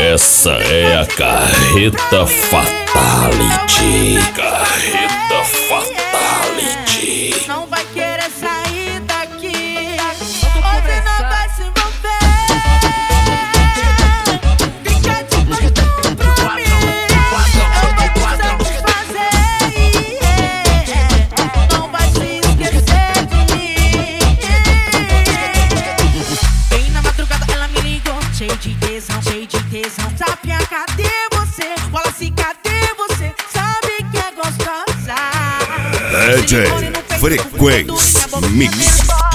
Essa é a Carreta Fatality. Carreta Fatality. Não vai querer sair daqui. Hoje não vai se envolver. Fica de plantão pra mim. Eu vou te satisfazer. Não vai se esquecer de mim. Bem na madrugada ela me ligou, cheio de tesão, cheio de tesão. Sapinha, cadê você? Wallace, cadê você? Sabe que é gostosa. DJ Frequência Mix.